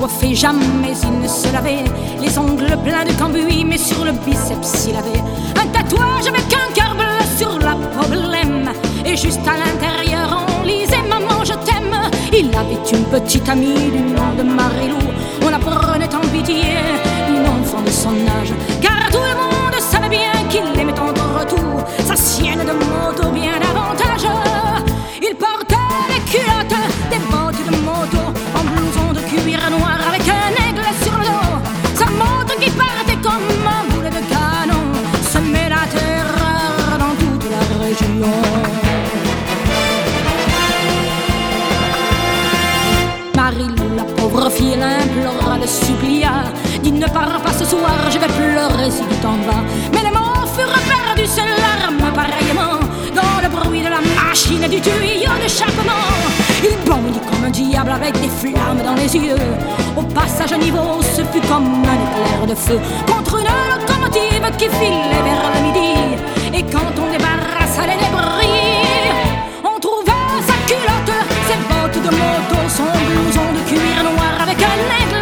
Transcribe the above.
coiffé, jamais il ne se lavait. Les ongles pleins de cambouis, mais sur le biceps il avait un tatouage avec un cœur bleu sur la peau blême. Et juste à l'intérieur on lisait Maman je t'aime. Il avait une petite amie du nom de Marilou. On la prenait en pitié, une enfant de son âge, car tout le monde savait bien qu'il aimait entre tout sa sienne de moto bien davantage. Il portait des culottes, des bottes de moto, en blouson de cuir noir avec un aigle sur le dos. Sa moto qui partait comme un boulet de canon semait la terreur dans toute la région. Marilou, la pauvre fille, l'implora, le supplia. Dis ne pars pas ce soir, je vais pleurer si tu t'en vas. Mais les mots furent perdus, ses larmes pareillement dans le bruit de la machine et du tuyau d'échappement. Il bondit comme un diable avec des flammes dans les yeux. Au passage à niveau, ce fut comme un éclair de feu contre une locomotive qui filait vers le midi. Et quand on débarrassa les débris, on trouva sa culotte, ses bottes de moto, son blouson de cuir noir avec un aigle